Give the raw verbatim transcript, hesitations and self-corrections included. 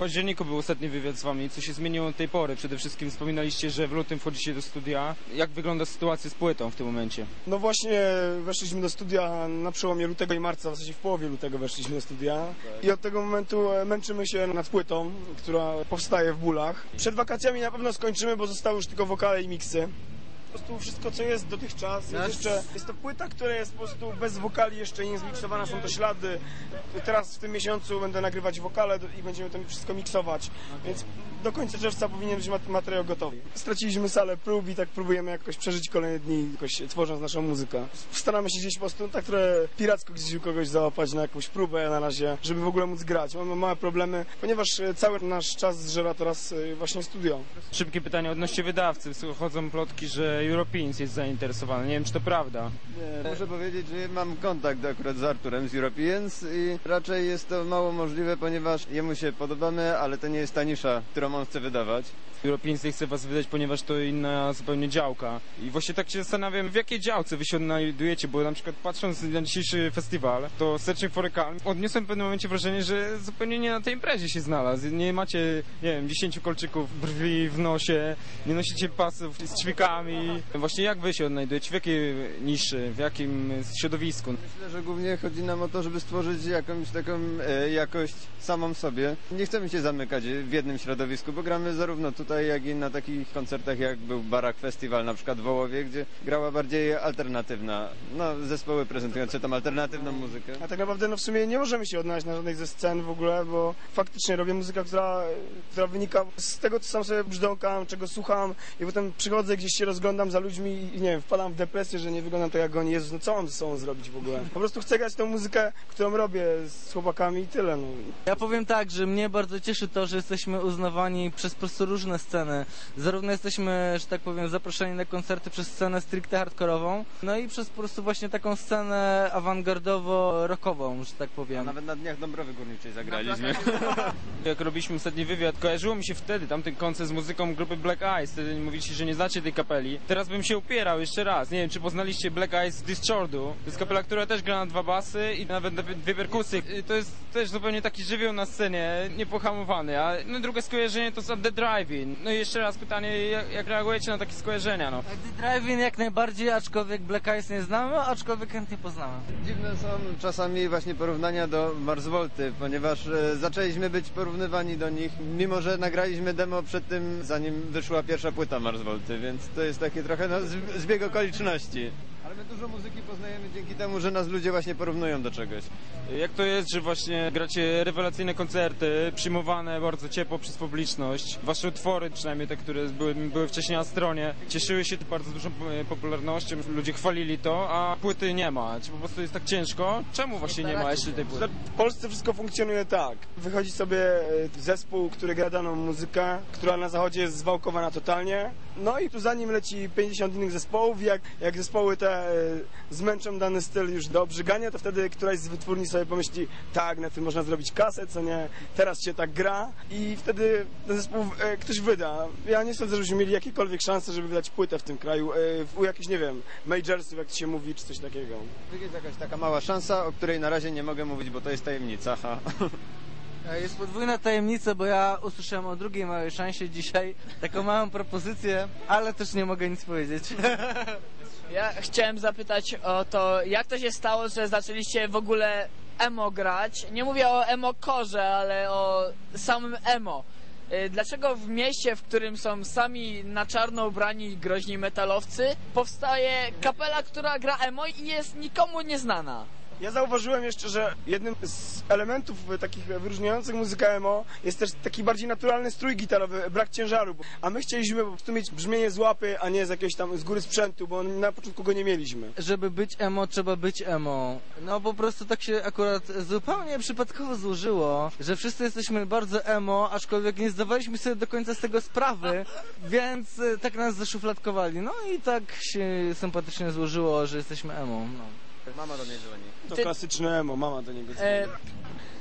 październiku był ostatni wywiad z wami. Co się zmieniło od tej pory? Przede wszystkim wspominaliście, że w lutym wchodzicie do studia. Jak wygląda sytuacja z płytą w tym momencie? No właśnie weszliśmy do studia na przełomie lutego i marca, w zasadzie w połowie lutego weszliśmy do studia. Tak. I od tego momentu męczymy się nad płytą, która powstaje w bólach. Przed wakacjami na pewno skończymy, bo zostały już tylko wokale i miksy. Po prostu wszystko, co jest dotychczas, jest jeszcze, jest to płyta, która jest po prostu bez wokali, jeszcze nie zmiksowana, są to ślady. Teraz w tym miesiącu będę nagrywać wokale i będziemy to wszystko miksować, okay. Więc do końca czerwca powinien być materiał gotowy. Straciliśmy salę prób i tak próbujemy jakoś przeżyć kolejne dni, jakoś tworząc naszą muzykę. Staramy się gdzieś po prostu tak trochę piracko gdzieś u kogoś załapać na jakąś próbę na razie, żeby w ogóle móc grać. Mamy małe problemy, ponieważ cały nasz czas zżera teraz właśnie studio. Szybkie pytanie odnośnie wydawcy. Chodzą plotki, że Europeans jest zainteresowany. Nie wiem, czy to prawda. Nie, muszę powiedzieć, że mam kontakt akurat z Arturem z Europeans i raczej jest to mało możliwe, ponieważ jemu się podobamy, ale to nie jest ta nisza, którą on chce wydawać. Europeans nie chce was wydać, ponieważ to inna zupełnie działka. I właśnie tak się zastanawiam, w jakiej działce wy się odnajdujecie, bo na przykład patrząc na dzisiejszy festiwal, to Searching for a Calm, odniosłem w pewnym momencie wrażenie, że zupełnie nie na tej imprezie się znalazł. Nie macie, nie wiem, dziesięciu kolczyków brwi w nosie, nie nosicie pasów z ćwikami. Właśnie jak wy się odnajdujecie, w jakiej niszy, w jakim środowisku? Myślę, że głównie chodzi nam o to, żeby stworzyć jakąś taką e, jakość samą sobie. Nie chcemy się zamykać w jednym środowisku, bo gramy zarówno tutaj, jak i na takich koncertach, jak był Barak Festival na przykład w Wołowie, gdzie grała bardziej alternatywna, no zespoły prezentujące tam alternatywną muzykę. A tak naprawdę no w sumie nie możemy się odnaleźć na żadnej ze scen w ogóle, bo faktycznie robię muzykę, która, która wynika z tego, co sam sobie brzdąkam, czego słucham i potem przychodzę, gdzieś się rozglądam za ludźmi i nie wiem, wpadam w depresję, że nie wyglądam tak jak oni. Jezus, no co mam ze sobą zrobić w ogóle? Po prostu chcę grać tą muzykę, którą robię z chłopakami i tyle. No. Ja powiem tak, że mnie bardzo cieszy to, że jesteśmy uznawani przez po prostu różne sceny. Zarówno jesteśmy, że tak powiem, zaproszeni na koncerty przez scenę stricte hardkorową, no i przez po prostu właśnie taką scenę awangardowo-rockową, że tak powiem. A nawet na Dniach Dąbrowy Górniczej zagraliśmy. Jak robiliśmy ostatni wywiad, kojarzyło mi się wtedy tamten koncert z muzyką grupy Black Eyes. Wtedy mówiliście, że nie znacie tej kapeli. Teraz bym się upierał jeszcze raz. Nie wiem, czy poznaliście Black Eyes z Dischardu. To jest kapela, która też gra na dwa basy i nawet dwie perkusy. To jest też zupełnie taki żywioł na scenie, niepohamowany. A no, drugie skojarzenie to są The Drive-In. No i jeszcze raz pytanie, jak, jak reagujecie na takie skojarzenia? No? The Drive-In jak najbardziej, aczkolwiek Black Eyes nie znamy, aczkolwiek chętnie poznamy. Dziwne są czasami właśnie porównania do Mars Volty, ponieważ e, zaczęliśmy być porównywani do nich, mimo że nagraliśmy demo przed tym, zanim wyszła pierwsza płyta Mars Volty, więc to jest takie trochę no, zbieg okoliczności. Ale my dużo muzyki poznajemy dzięki temu, że nas ludzie właśnie porównują do czegoś. Jak to jest, że właśnie gracie rewelacyjne koncerty, przyjmowane bardzo ciepło przez publiczność? Wasze utwory, przynajmniej te, które były, były wcześniej na stronie, cieszyły się bardzo dużą popularnością, ludzie chwalili to, a płyty nie ma. Czy po prostu jest tak ciężko? Czemu właśnie nie ma jeszcze tej płyty? W Polsce wszystko funkcjonuje tak. Wychodzi sobie zespół, który gra daną muzykę, która na zachodzie jest zwałkowana totalnie, no i tu za nim leci pięćdziesiąt innych zespołów. Jak, jak zespoły te zmęczą dany styl już do obrzygania, to wtedy któraś z wytwórni sobie pomyśli, tak, na tym można zrobić kasę, co nie, teraz się tak gra i wtedy ten zespół e, ktoś wyda. Ja nie sądzę, żebyśmy mieli jakiekolwiek szanse, żeby wydać płytę w tym kraju, e, u jakichś, nie wiem, majorsów, jak to się mówi, czy coś takiego. Jest jakaś taka mała szansa, o której na razie nie mogę mówić, bo to jest tajemnica. Ha. Jest podwójna tajemnica, bo ja usłyszałem o drugiej małej szansie dzisiaj, taką małą propozycję, ale też nie mogę nic powiedzieć. Ja chciałem zapytać o to, jak to się stało, że zaczęliście w ogóle emo grać. Nie mówię o emo-korze, ale o samym emo. Dlaczego w mieście, w którym są sami na czarno ubrani groźni metalowcy, powstaje kapela, która gra emo i jest nikomu nieznana? Ja zauważyłem jeszcze, że jednym z elementów takich wyróżniających muzykę emo jest też taki bardziej naturalny strój gitarowy, brak ciężaru. A my chcieliśmy po prostu mieć brzmienie z łapy, a nie z jakiegoś tam z góry sprzętu, bo na początku go nie mieliśmy. Żeby być emo, trzeba być emo. No po prostu tak się akurat zupełnie przypadkowo złożyło, że wszyscy jesteśmy bardzo emo, aczkolwiek nie zdawaliśmy sobie do końca z tego sprawy, więc tak nas zaszufladkowali. No i tak się sympatycznie złożyło, że jesteśmy emo. No. Mama do mnie dzwoni. To Ty... klasyczne emo, mama do niego dzwoni. E...